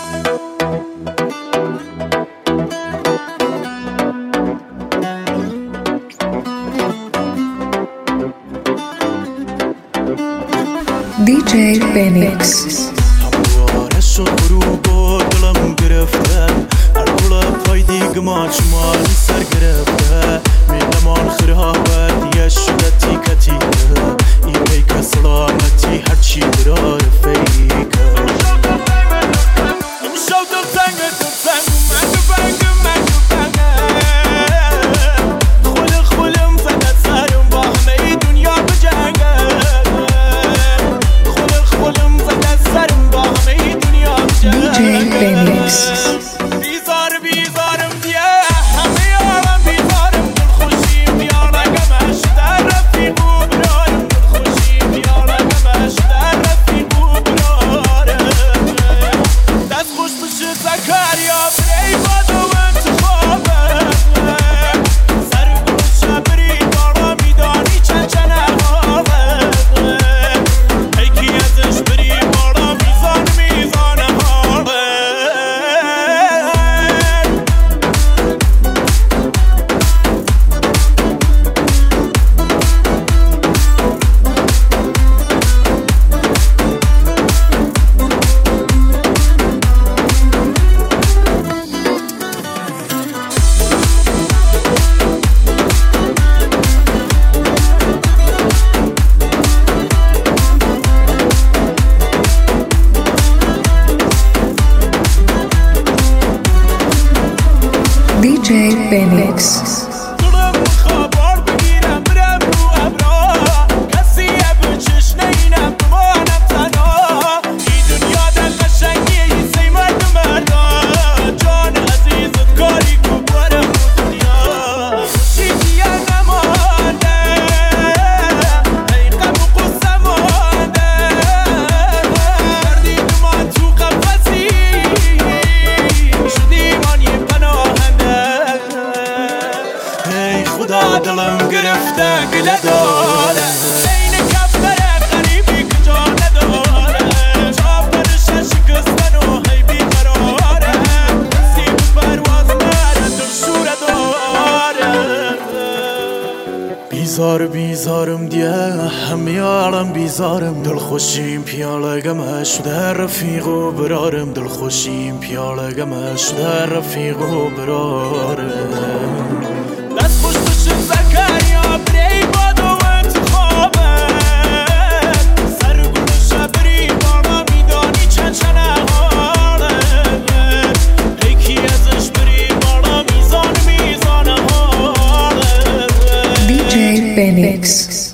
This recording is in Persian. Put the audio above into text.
DJ Phoenix. همواره شد غروب و دلم گرفته هر پول پای دیگه چمالی سر گرفته میلمان خرابت یه شده تیکه تیکه ای پیک سلامتی هرچی درار فیکه امشب دلتنگ منگو بنگه خولم زده سرم با همه دنیا بجنگه DJ Phoenix. بیزارم دیه همه یارم بیزارم دل خوشیم دیارگمش در رفیق و برارم دل خوشیم دیارگمش در رفیق و برارم دست خوش بشه زکریا بری باد و انتخابم سر گوشه بری دارا میدانی چنچنه حالم ایکی ازش بری بارا میزان DJ Phoenix. دلم گرفته گله داره این کفتره غریبی کجا نداره چاپرش شکستن و هی بیقراره سیب پرواز نره دل شوره داره بیزارم دیه همه عالم بیزارم دل خوشیم پیاله گمه شده رفیق و برارم دل خوشیم پیاله گمه شده رفیق و برارم دست خوش بشه زکریا بری باد و انتخابم سر گوشه بری بارا میدانی چنچنه حالم ایکی ازش بری بارا میزان حالم DJ Phoenix.